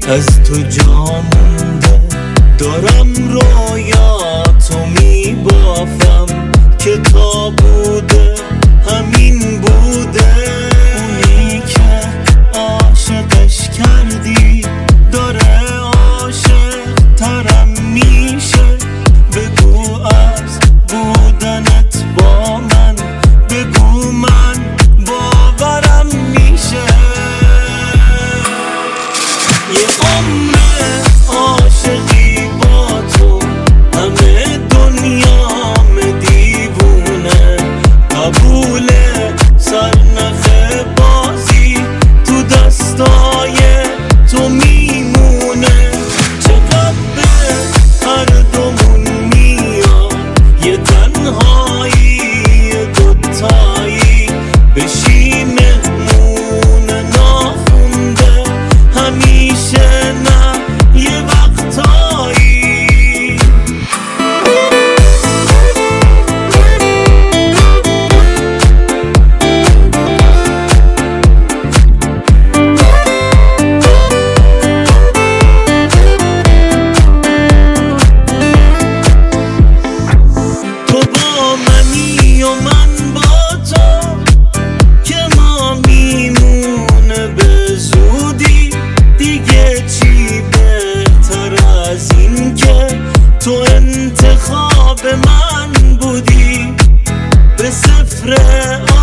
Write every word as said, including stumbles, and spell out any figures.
از تو جا مونده، دارم رویاتو میبافم که تا بوده همین بوده. اونی که عاشقش کردی داره عاشق ترم میشه. بگو از بودنت با من، بگو من باورم میشه. یه عمر عاشقی با تو، همه دنیام دیوونه. قبول سرنخ بازی تو دستای تو میمونه. چقدر به هر دومون میاد یه تنهایی، یه دوتایی بشی مهمون ناخونده. همیشه نه، یه وقتایی. تو با منی و من با تو که ما میمونه به زودی. دیگه چی بهتر از این که تو انتخاب من بودی. به صفر